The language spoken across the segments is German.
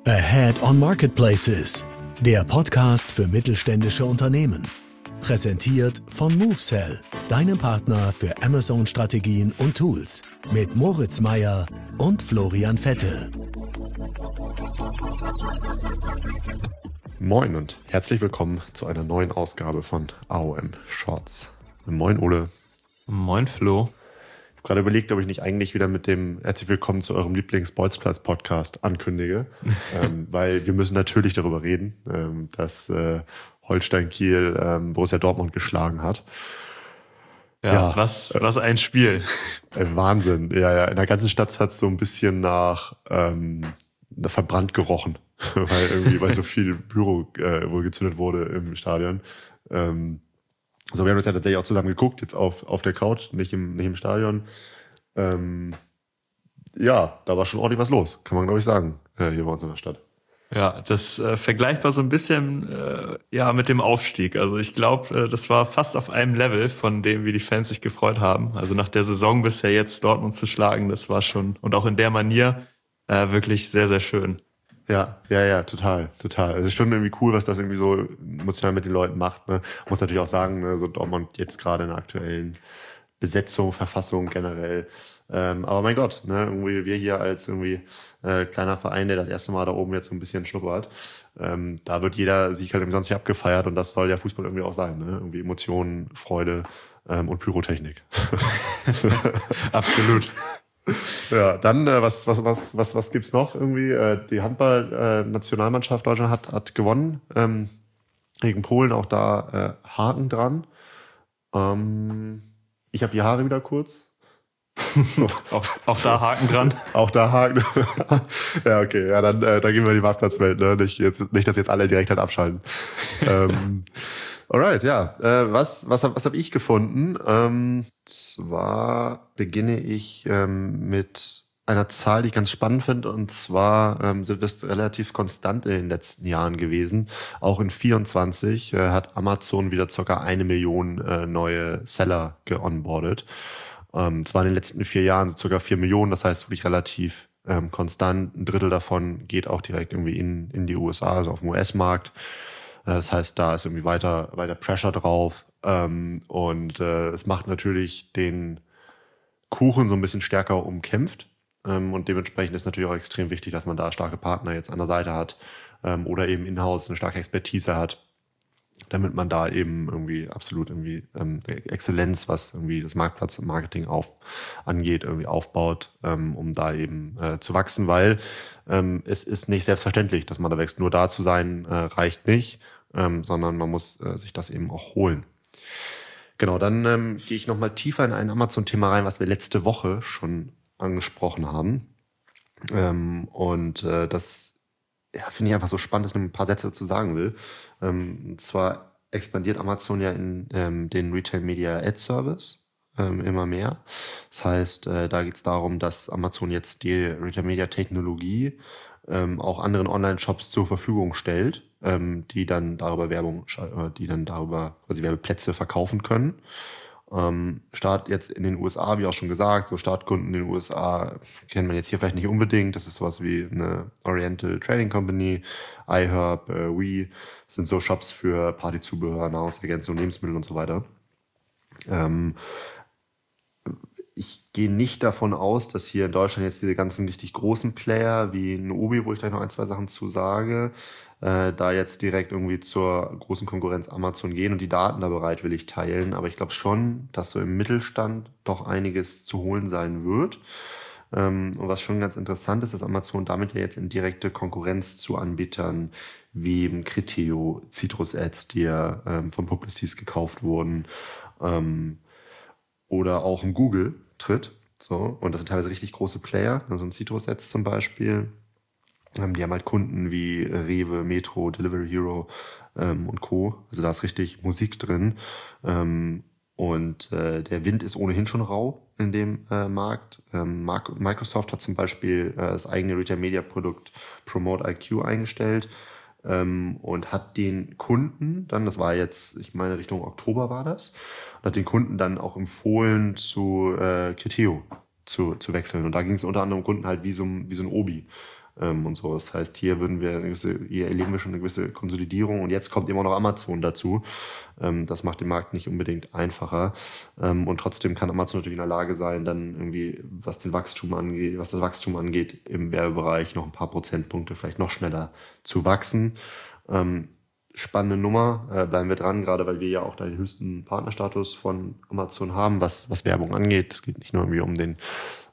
Ahead on Marketplaces, der Podcast für mittelständische Unternehmen. Präsentiert von MoveSell, deinem Partner für Amazon-Strategien und Tools. Mit Moritz Meyer und Florian Vettel. Moin und herzlich willkommen zu einer neuen Ausgabe von AOM Shorts. Moin Ole. Moin Flo. Ich habe gerade überlegt, ob ich nicht eigentlich wieder mit dem Herzlich Willkommen zu eurem Lieblings-Bolzplatz-Podcast ankündige, weil wir müssen natürlich darüber reden, dass Holstein Kiel Borussia Dortmund geschlagen hat. Ja, was ein Spiel. Wahnsinn. Ja, in der ganzen Stadt hat es so ein bisschen nach verbrannt gerochen, weil so viel Pyro wohl gezündet wurde im Stadion. So, wir haben das ja tatsächlich auch zusammen geguckt, jetzt auf der Couch, nicht im Stadion. Ja, da war schon ordentlich was los, kann man glaube ich sagen, hier bei uns in der Stadt. Ja, das vergleichbar so ein bisschen mit dem Aufstieg. Also ich glaube, das war fast auf einem Level von dem, wie die Fans sich gefreut haben. Also nach der Saison bisher jetzt Dortmund zu schlagen, das war schon, und auch in der Manier, wirklich sehr, sehr schön. Ja, total. Also schon irgendwie cool, was das irgendwie so emotional mit den Leuten macht. Ne? Muss natürlich auch sagen, ne, so Dortmund jetzt gerade in der aktuellen Besetzung, Verfassung generell. Aber mein Gott, ne, irgendwie wir hier als irgendwie kleiner Verein, der das erste Mal da oben jetzt so ein bisschen schnuppert, da wird jeder Sieg halt irgendwie sonst nicht abgefeiert und das soll ja Fußball irgendwie auch sein, ne? Irgendwie Emotionen, Freude und Absolut. Ja, dann was gibt's noch irgendwie? Die Handball-Nationalmannschaft Deutschland hat gewonnen gegen Polen, auch da Haken dran. Ich habe die Haare wieder kurz. So. auch da Haken dran. Auch da Haken. Ja, okay. Ja, dann gehen wir in die Marktplatzwelt. Ne? Nicht, dass jetzt alle direkt halt abschalten. Alright, ja. Was hab ich gefunden? Zwar beginne ich mit einer Zahl, die ich ganz spannend finde. Und zwar sind wir relativ konstant in den letzten Jahren gewesen. Auch in 24 hat Amazon wieder ca. 1 Million neue Seller geonboardet. Zwar in den letzten 4 Jahren so ca. 4 Millionen. Das heißt wirklich relativ konstant. 1/3 davon geht auch direkt irgendwie in die USA, also auf dem US-Markt. Das heißt, da ist irgendwie weiter Pressure drauf. Und es macht natürlich den Kuchen so ein bisschen stärker umkämpft. Und dementsprechend ist natürlich auch extrem wichtig, dass man da starke Partner jetzt an der Seite hat oder eben in-house eine starke Expertise hat, damit man da eben irgendwie absolut irgendwie Exzellenz, was irgendwie das Marktplatz-Marketing angeht, irgendwie aufbaut, um da eben zu wachsen, weil es ist nicht selbstverständlich, dass man da wächst. Nur da zu sein reicht nicht, sondern man muss sich das eben auch holen. Genau, dann gehe ich nochmal tiefer in ein Amazon-Thema rein, was wir letzte Woche schon angesprochen haben. Das finde ich einfach so spannend, dass ich noch ein paar Sätze dazu sagen will. Und zwar expandiert Amazon ja in den Retail Media Ad Service immer mehr. Das heißt, da geht es darum, dass Amazon jetzt die Retail Media Technologie auch anderen Online-Shops zur Verfügung stellt, die dann darüber quasi Werbeplätze verkaufen können. Start jetzt in den USA, wie auch schon gesagt, so Startkunden in den USA kennt man jetzt hier vielleicht nicht unbedingt. Das ist sowas wie eine Oriental Trading Company, iHerb, We sind so Shops für Partyzubehör, Nahrungsergänzung, Lebensmittel und so weiter. Ich gehe nicht davon aus, dass hier in Deutschland jetzt diese ganzen richtig großen Player wie ein Obi, wo ich gleich noch 1, 2 Sachen zu sage, da jetzt direkt irgendwie zur großen Konkurrenz Amazon gehen und die Daten da bereitwillig teilen. Aber ich glaube schon, dass so im Mittelstand doch einiges zu holen sein wird. Und was schon ganz interessant ist, dass Amazon damit ja jetzt in direkte Konkurrenz zu Anbietern wie Criteo, Citrus Ads, die ja von Publicis gekauft wurden, oder auch ein Google tritt. So, und das sind teilweise richtig große Player, also ein Citrus Ads zum Beispiel. Die haben halt Kunden wie Rewe, Metro, Delivery Hero und Co. Also da ist richtig Musik drin. Der Wind ist ohnehin schon rau in dem Markt. Microsoft hat zum Beispiel das eigene Retail-Media-Produkt Promote IQ eingestellt und hat den Kunden dann, das war jetzt, ich meine Richtung Oktober war das, und hat den Kunden dann auch empfohlen zu Criteo zu wechseln. Und da ging es unter anderem um Kunden halt wie so ein Obi. und so. Das heißt, hier erleben wir schon eine gewisse Konsolidierung und jetzt kommt immer noch Amazon dazu. Das macht den Markt nicht unbedingt einfacher. Und trotzdem kann Amazon natürlich in der Lage sein, dann irgendwie, was das Wachstum angeht, im Werbebereich noch ein paar Prozentpunkte vielleicht noch schneller zu wachsen. Spannende Nummer, bleiben wir dran, gerade weil wir ja auch den höchsten Partnerstatus von Amazon haben, was Werbung angeht. Es geht nicht nur irgendwie um den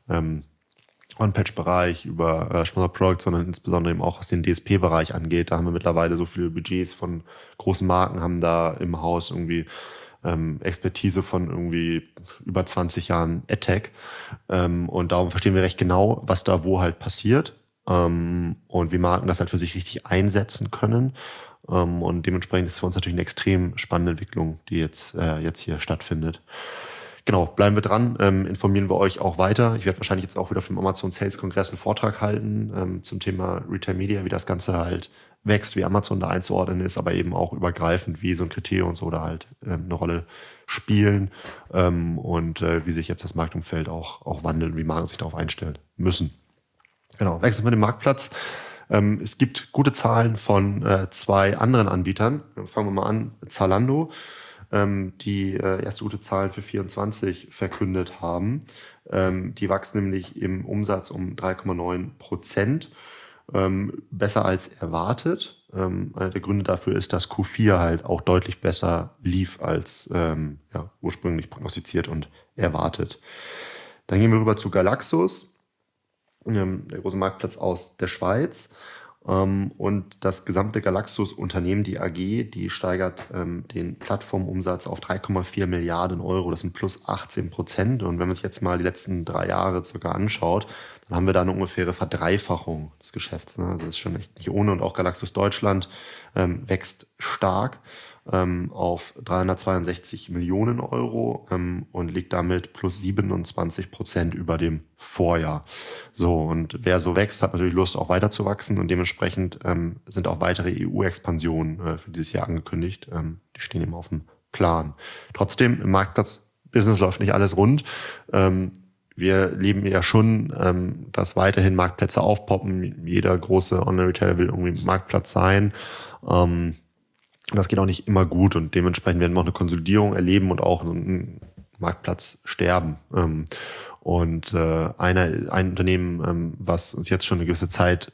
On-Page-Bereich über Sponsored Products, sondern insbesondere eben auch was den DSP-Bereich angeht. Da haben wir mittlerweile so viele Budgets von großen Marken, haben da im Haus irgendwie Expertise von irgendwie über 20 Jahren AdTech. Und darum verstehen wir recht genau, was da wo halt passiert. Und wie Marken das halt für sich richtig einsetzen können. Und dementsprechend ist es für uns natürlich eine extrem spannende Entwicklung, die jetzt hier stattfindet. Genau, bleiben wir dran, informieren wir euch auch weiter. Ich werde wahrscheinlich jetzt auch wieder auf dem Amazon Sales Kongress einen Vortrag halten zum Thema Retail Media, wie das Ganze halt wächst, wie Amazon da einzuordnen ist, aber eben auch übergreifend, wie so ein Kriterium und so da halt eine Rolle spielen und wie sich jetzt das Marktumfeld auch wandelt und wie Marken sich darauf einstellen müssen. Genau, wechseln wir den Marktplatz. Es gibt gute Zahlen von 2 anderen Anbietern. Fangen wir mal an. Zalando, die erste gute Zahlen für 24 verkündet haben. Die wachsen nämlich im Umsatz um 3,9%. Besser als erwartet. Einer der Gründe dafür ist, dass Q4 halt auch deutlich besser lief als ursprünglich prognostiziert und erwartet. Dann gehen wir rüber zu Galaxus. Der große Marktplatz aus der Schweiz. Und das gesamte Galaxus-Unternehmen, die AG, die steigert den Plattformumsatz auf 3,4 Milliarden Euro. Das sind plus 18%. Und wenn man sich jetzt mal die letzten 3 Jahre circa anschaut, dann haben wir da eine ungefähre Verdreifachung des Geschäfts. Ne? Also das ist schon echt nicht ohne. Und auch Galaxus Deutschland wächst stark auf 362 Millionen Euro und liegt damit plus 27% über dem Vorjahr. So, und wer so wächst, hat natürlich Lust, auch weiter zu wachsen und dementsprechend sind auch weitere EU-Expansionen für dieses Jahr angekündigt. Die stehen eben auf dem Plan. Trotzdem, im Marktplatz-Business läuft nicht alles rund. Wir leben ja schon, dass weiterhin Marktplätze aufpoppen. Jeder große Online-Retailer will irgendwie Marktplatz sein. Und das geht auch nicht immer gut und dementsprechend werden wir auch eine Konsolidierung erleben und auch einen Marktplatz sterben. Und ein Unternehmen, was uns jetzt schon eine gewisse Zeit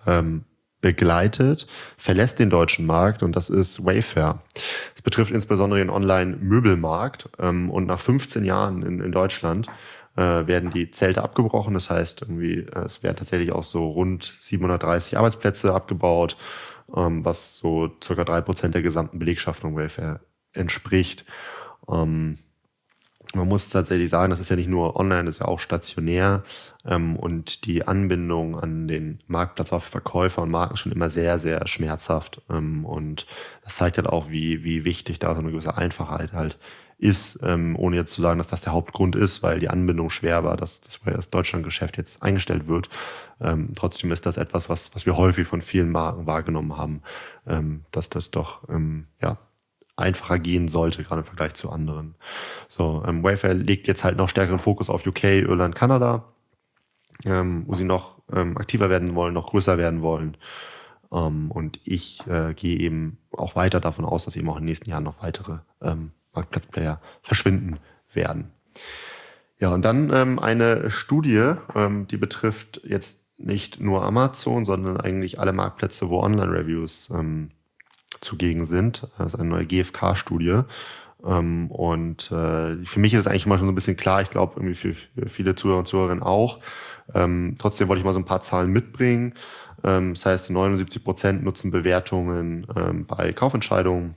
begleitet, verlässt den deutschen Markt und das ist Wayfair. Das betrifft insbesondere den Online-Möbelmarkt und nach 15 Jahren in Deutschland werden die Zelte abgebrochen. Das heißt, irgendwie es werden tatsächlich auch so rund 730 Arbeitsplätze abgebaut, was so circa 3% der gesamten Belegschaft von Wayfair entspricht. Man muss tatsächlich sagen, das ist ja nicht nur online, das ist ja auch stationär und die Anbindung an den Marktplatz war für Verkäufer und Marken schon immer sehr, sehr schmerzhaft und das zeigt halt auch, wie wichtig da so eine gewisse Einfachheit halt ist, ohne jetzt zu sagen, dass das der Hauptgrund ist, weil die Anbindung schwer war, dass das Deutschlandgeschäft jetzt eingestellt wird. Trotzdem ist das etwas, was wir häufig von vielen Marken wahrgenommen haben, dass das doch einfacher gehen sollte, gerade im Vergleich zu anderen. So, Wayfair legt jetzt halt noch stärkeren Fokus auf UK, Irland, Kanada, wo sie noch aktiver werden wollen, noch größer werden wollen. Und ich gehe eben auch weiter davon aus, dass eben auch in den nächsten Jahren noch weitere Marktplatzplayer verschwinden werden. Ja, und dann eine Studie, die betrifft jetzt nicht nur Amazon, sondern eigentlich alle Marktplätze, wo Online-Reviews zugegen sind. Das ist eine neue GfK-Studie. Und für mich ist es eigentlich immer schon so ein bisschen klar, ich glaube irgendwie für viele Zuhörer und Zuhörerinnen auch. Trotzdem wollte ich mal so ein paar Zahlen mitbringen. Das heißt, 79% nutzen Bewertungen bei Kaufentscheidungen.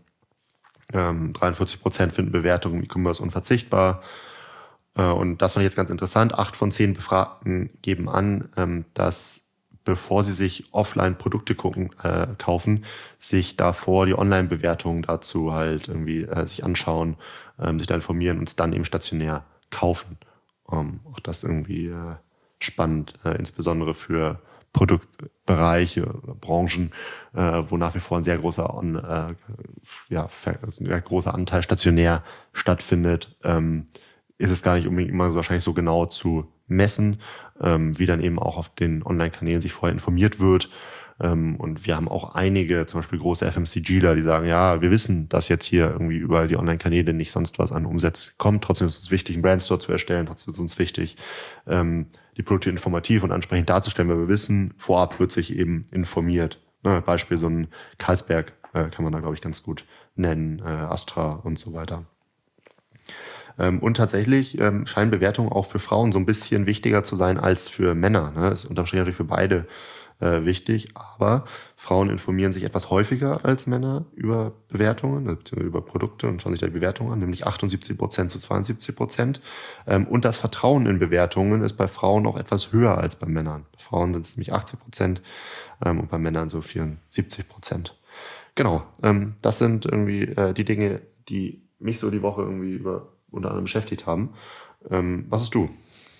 43% finden Bewertungen im E-Commerce unverzichtbar. Und das fand ich jetzt ganz interessant. 8 von 10 Befragten geben an, dass bevor sie sich offline Produkte kaufen, sich davor die Online-Bewertungen dazu halt irgendwie sich anschauen, sich da informieren und es dann eben stationär kaufen. Auch das irgendwie spannend, insbesondere für Produktbereiche, Branchen, wo nach wie vor ein sehr großer großer Anteil stationär stattfindet, ist es gar nicht unbedingt immer so wahrscheinlich so genau zu messen, wie dann eben auch auf den Online-Kanälen sich vorher informiert wird. Und wir haben auch einige, zum Beispiel große FMCGler, die sagen, ja, wir wissen, dass jetzt hier irgendwie überall die Online-Kanäle nicht sonst was an Umsatz kommt. Trotzdem ist es uns wichtig, einen Brandstore zu erstellen. Trotzdem ist es uns wichtig, die Produkte informativ und ansprechend darzustellen, weil wir wissen, vorab wird sich eben informiert. Beispiel so ein Carlsberg kann man da, glaube ich, ganz gut nennen, Astra und so weiter. Und tatsächlich scheinen Bewertungen auch für Frauen so ein bisschen wichtiger zu sein als für Männer. Ne? Das ist unterm Strich natürlich für beide wichtig, aber Frauen informieren sich etwas häufiger als Männer über Bewertungen, beziehungsweise über Produkte und schauen sich da die Bewertungen an, nämlich 78% zu 72%. Und das Vertrauen in Bewertungen ist bei Frauen auch etwas höher als bei Männern. Bei Frauen sind es nämlich 80% und bei Männern so 74%. Genau, das sind irgendwie die Dinge, die mich so die Woche irgendwie unter anderem beschäftigt haben. Was hast du?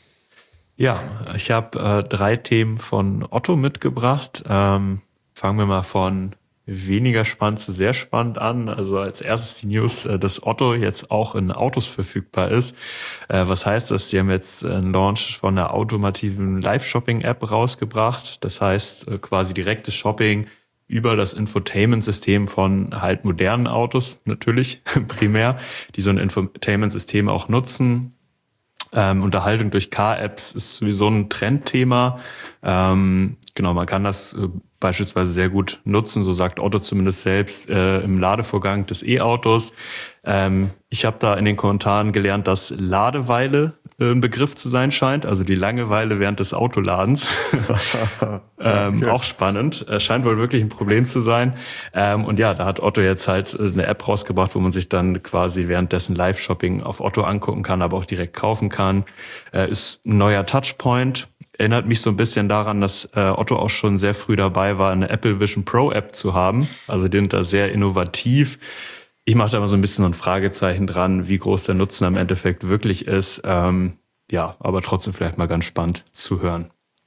Ja, ich habe 3 Themen von Otto mitgebracht. Fangen wir mal von weniger spannend zu sehr spannend an. Also als erstes die News, dass Otto jetzt auch in Autos verfügbar ist. Was heißt das? Sie haben jetzt einen Launch von einer automativen Live-Shopping-App rausgebracht. Das heißt quasi direktes Shopping über das Infotainment-System von halt modernen Autos natürlich primär, die so ein Infotainment-System auch nutzen. Unterhaltung durch Car-Apps ist sowieso ein Trendthema. Genau, man kann das beispielsweise sehr gut nutzen, so sagt Otto zumindest selbst, im Ladevorgang des E-Autos. Ich habe da in den Kommentaren gelernt, dass Ladeweile ein Begriff zu sein scheint, also die Langeweile während des Autoladens. Okay. Auch spannend, scheint wohl wirklich ein Problem zu sein. Und ja, da hat Otto jetzt halt eine App rausgebracht, wo man sich dann quasi währenddessen Live-Shopping auf Otto angucken kann, aber auch direkt kaufen kann. Ist ein neuer Touchpoint. Erinnert mich so ein bisschen daran, dass Otto auch schon sehr früh dabei war, eine Apple Vision Pro App zu haben. Also die sind da sehr innovativ. Ich mache da immer so ein bisschen ein Fragezeichen dran, wie groß der Nutzen am Endeffekt wirklich ist. Ja, aber trotzdem vielleicht mal ganz spannend zu hören.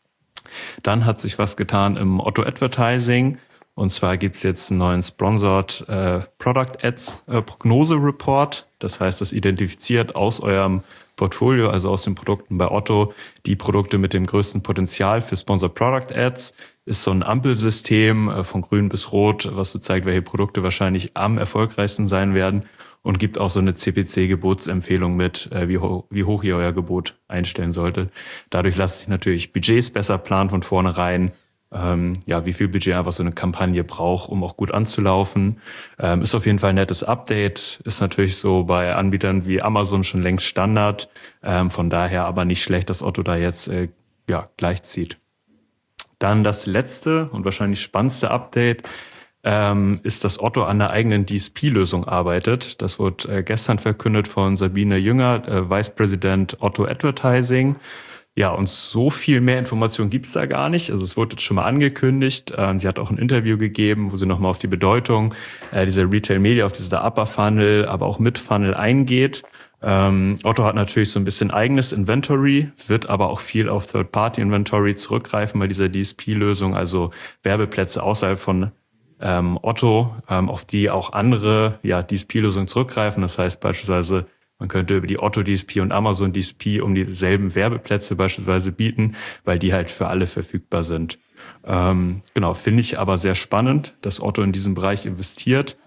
Dann hat sich was getan im Otto Advertising. Und zwar gibt's jetzt einen neuen Sponsored Product Ads Prognose Report. Das heißt, das identifiziert aus eurem Portfolio, also aus den Produkten bei Otto, die Produkte mit dem größten Potenzial für Sponsored Product Ads. Ist so ein Ampelsystem von grün bis rot, was so zeigt, welche Produkte wahrscheinlich am erfolgreichsten sein werden, und gibt auch so eine CPC-Gebotsempfehlung mit, wie hoch ihr euer Gebot einstellen solltet. Dadurch lassen sich natürlich Budgets besser planen von vornherein. Wie viel Budget einfach so eine Kampagne braucht, um auch gut anzulaufen. Ist auf jeden Fall ein nettes Update. Ist natürlich so bei Anbietern wie Amazon schon längst Standard. Von daher aber nicht schlecht, dass Otto da jetzt gleichzieht. Dann das letzte und wahrscheinlich spannendste Update ist, dass Otto an der eigenen DSP-Lösung arbeitet. Das wurde gestern verkündet von Sabine Jünger, Vice President Otto Advertising. Ja, und so viel mehr Informationen gibt's da gar nicht. Also es wurde jetzt schon mal angekündigt. Sie hat auch ein Interview gegeben, wo sie nochmal auf die Bedeutung dieser Retail Media, auf dieser Upper Funnel, aber auch Mid Funnel eingeht. Otto hat natürlich so ein bisschen eigenes Inventory, wird aber auch viel auf Third-Party-Inventory zurückgreifen bei dieser DSP-Lösung, also Werbeplätze außerhalb von Otto, auf die auch andere DSP-Lösungen zurückgreifen. Das heißt beispielsweise, man könnte über die Otto DSP und Amazon DSP um dieselben Werbeplätze beispielsweise bieten, weil die halt für alle verfügbar sind. Genau, finde ich aber sehr spannend, dass Otto in diesem Bereich investiert.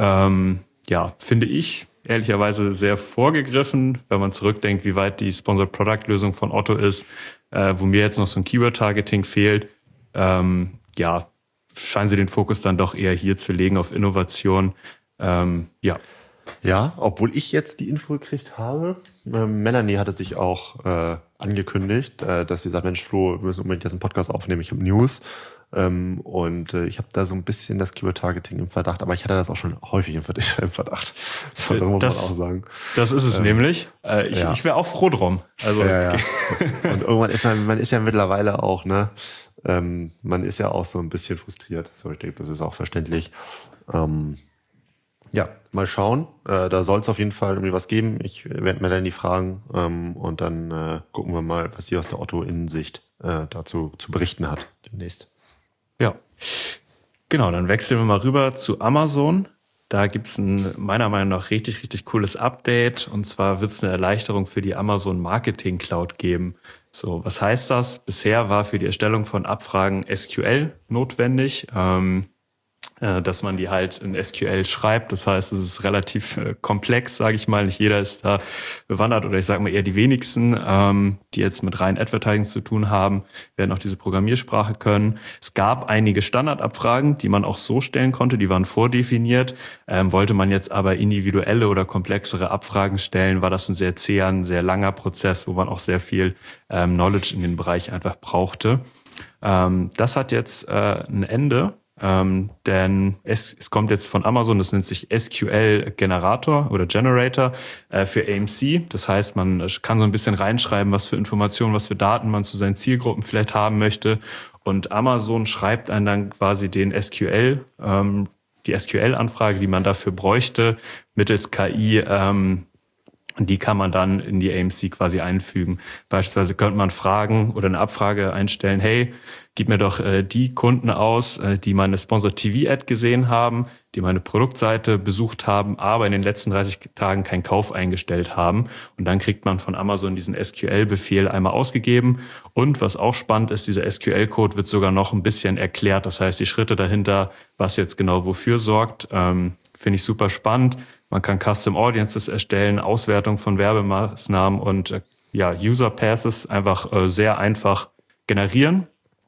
Finde ich ehrlicherweise sehr vorgegriffen, wenn man zurückdenkt, wie weit die Sponsored Product Lösung von Otto ist, wo mir jetzt noch so ein Keyword-Targeting fehlt. Scheinen sie den Fokus dann doch eher hier zu legen auf Innovation. Ja, obwohl ich jetzt die Info gekriegt habe. Melanie hatte sich auch angekündigt, dass sie sagt, Mensch Flo, wir müssen unbedingt jetzt einen Podcast aufnehmen, ich habe News. Ich habe da so ein bisschen das Keyword-Targeting im Verdacht, aber ich hatte das auch schon häufig im Verdacht. Das muss man auch sagen. Das ist es nämlich. Ich wäre auch froh drum. Also, ja. Und irgendwann ist man ist ja mittlerweile auch, ne? Man ist ja auch so ein bisschen frustriert. So, ich denke, das ist auch verständlich. Mal schauen. Da soll es auf jeden Fall irgendwie was geben. Ich werde Melanie fragen und dann gucken wir mal, was sie aus der Otto-Innensicht dazu zu berichten hat demnächst. Ja, genau. Dann wechseln wir mal rüber zu Amazon. Da gibt's ein meiner Meinung nach richtig, richtig cooles Update. Und zwar wird es eine Erleichterung für die Amazon Marketing Cloud geben. So, was heißt das? Bisher war für die Erstellung von Abfragen SQL notwendig. Dass man die halt in SQL schreibt. Das heißt, es ist relativ komplex, sage ich mal. Nicht jeder ist da bewandert oder ich sage mal eher die wenigsten, die jetzt mit rein Advertising zu tun haben, werden auch diese Programmiersprache können. Es gab einige Standardabfragen, die man auch so stellen konnte, die waren vordefiniert. Wollte man jetzt aber individuelle oder komplexere Abfragen stellen, war das ein sehr zäher, ein sehr langer Prozess, wo man auch sehr viel Knowledge in den Bereich einfach brauchte. Das hat jetzt ein Ende. Denn es kommt jetzt von Amazon, das nennt sich SQL Generator oder Generator für AMC. Das heißt, man kann so ein bisschen reinschreiben, was für Informationen, was für Daten man zu seinen Zielgruppen vielleicht haben möchte. Und Amazon schreibt einen dann quasi den SQL, die SQL-Anfrage, die man dafür bräuchte, mittels KI. Die kann man dann in die AMC quasi einfügen. Beispielsweise könnte man fragen oder eine Abfrage einstellen, hey, gib mir doch die Kunden aus, die meine Sponsored TV-Ad gesehen haben, die meine Produktseite besucht haben, aber in den letzten 30 Tagen keinen Kauf eingestellt haben. Und dann kriegt man von Amazon diesen SQL-Befehl einmal ausgegeben. Und was auch spannend ist, dieser SQL-Code wird sogar noch ein bisschen erklärt. Das heißt, die Schritte dahinter, was jetzt genau wofür sorgt, finde ich super spannend. Man kann Custom Audiences erstellen, Auswertung von Werbemaßnahmen und User Passes einfach sehr einfach generieren.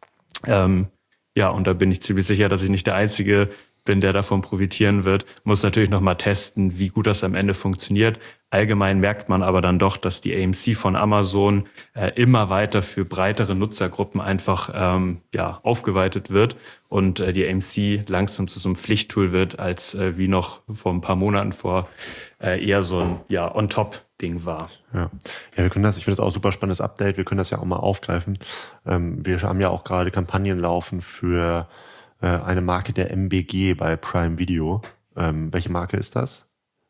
Und da bin ich ziemlich sicher, dass ich nicht der Einzige bin, der davon profitieren wird. Muss natürlich nochmal testen, wie gut das am Ende funktioniert. Allgemein merkt man aber dann doch, dass die AMC von Amazon immer weiter für breitere Nutzergruppen einfach aufgeweitet wird und die AMC langsam zu so einem Pflichttool wird, als wie noch vor ein paar Monaten eher so ein On-Top-Ding war. Ja, wir können das, ich finde das auch ein super spannendes Update, wir können das ja auch mal aufgreifen. Wir haben ja auch gerade Kampagnen laufen für eine Marke der MBG bei Prime Video. Welche Marke ist das?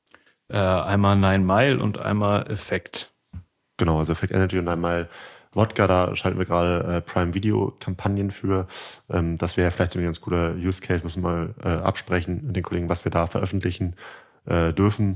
Einmal 9 Mile und einmal Effect. Genau, also Effect Energy und einmal Wodka, da schalten wir gerade Prime Video Kampagnen für. Das wäre vielleicht so ein ganz cooler Use Case, müssen wir mal absprechen mit den Kollegen, was wir da veröffentlichen dürfen.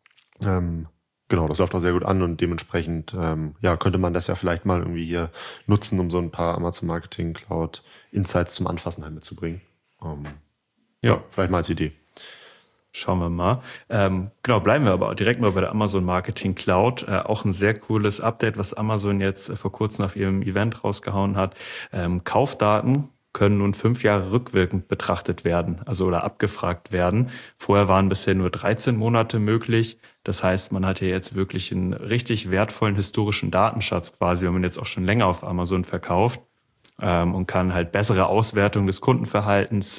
Genau, das läuft auch sehr gut an und dementsprechend könnte man das ja vielleicht mal irgendwie hier nutzen, um so ein paar Amazon Marketing Cloud Insights zum Anfassen halt mitzubringen. Vielleicht mal als Idee. Schauen wir mal. Bleiben wir aber direkt mal bei der Amazon Marketing Cloud. Auch ein sehr cooles Update, was Amazon jetzt vor kurzem auf ihrem Event rausgehauen hat. Kaufdaten können nun 5 Jahre rückwirkend betrachtet werden, also oder abgefragt werden. Vorher waren bisher nur 13 Monate möglich. Das heißt, man hat hier jetzt wirklich einen richtig wertvollen historischen Datenschatz quasi, wenn man jetzt auch schon länger auf Amazon verkauft und kann halt bessere Auswertung des Kundenverhaltens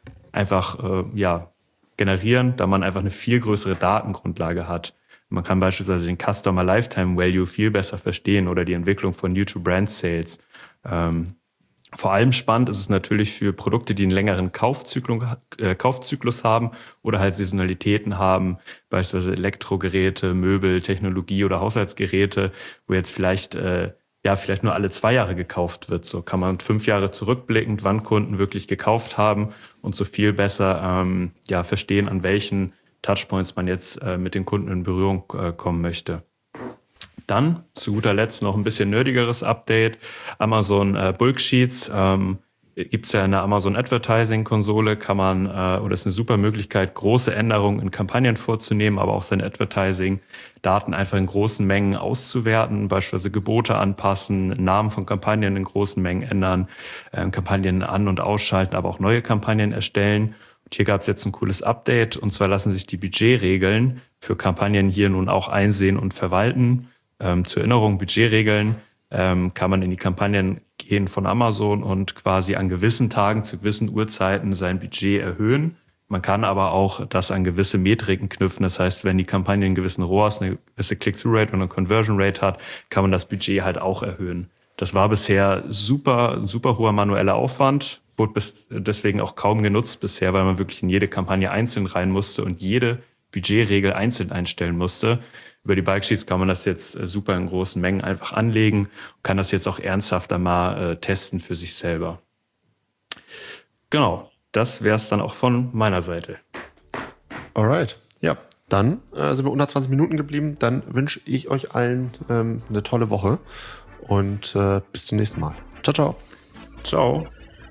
generieren, da man einfach eine viel größere Datengrundlage hat. Man kann beispielsweise den Customer Lifetime Value viel besser verstehen oder die Entwicklung von New to Brand Sales. Vor allem spannend ist es natürlich für Produkte, die einen längeren Kaufzyklus haben oder halt Saisonalitäten haben, beispielsweise Elektrogeräte, Möbel, Technologie oder Haushaltsgeräte, wo jetzt vielleicht nur alle 2 Jahre gekauft wird. So kann man 5 Jahre zurückblickend, wann Kunden wirklich gekauft haben und so viel besser verstehen, an welchen Touchpoints man jetzt mit den Kunden in Berührung kommen möchte. Dann zu guter Letzt noch ein bisschen nerdigeres Update. Amazon Bulk Sheets gibt es ja in der Amazon Advertising Konsole, kann man, oder ist eine super Möglichkeit, große Änderungen in Kampagnen vorzunehmen, aber auch seine Advertising-Daten einfach in großen Mengen auszuwerten, beispielsweise Gebote anpassen, Namen von Kampagnen in großen Mengen ändern, Kampagnen an- und ausschalten, aber auch neue Kampagnen erstellen. Und hier gab es jetzt ein cooles Update, und zwar lassen sich die Budgetregeln für Kampagnen hier nun auch einsehen und verwalten. Zur Erinnerung, Budgetregeln kann man in die Kampagnen gehen von Amazon und quasi an gewissen Tagen zu gewissen Uhrzeiten sein Budget erhöhen. Man kann aber auch das an gewisse Metriken knüpfen. Das heißt, wenn die Kampagne einen gewissen ROAS, eine gewisse Click-Through-Rate oder eine Conversion-Rate hat, kann man das Budget halt auch erhöhen. Das war bisher super hoher manueller Aufwand, wurde deswegen auch kaum genutzt bisher, weil man wirklich in jede Kampagne einzeln rein musste und jede Budgetregel einzeln einstellen musste. Über die Bulk Sheets kann man das jetzt super in großen Mengen einfach anlegen und kann das jetzt auch ernsthafter mal testen für sich selber. Genau, das wäre es dann auch von meiner Seite. Alright. Ja, dann sind wir unter 20 Minuten geblieben. Dann wünsche ich euch allen eine tolle Woche und bis zum nächsten Mal. Ciao, ciao. Ciao.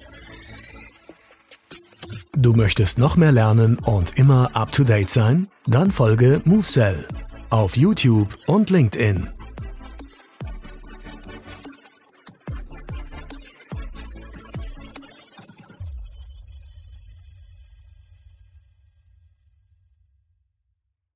Du möchtest noch mehr lernen und immer up to date sein? Dann folge MoveSell auf YouTube und LinkedIn.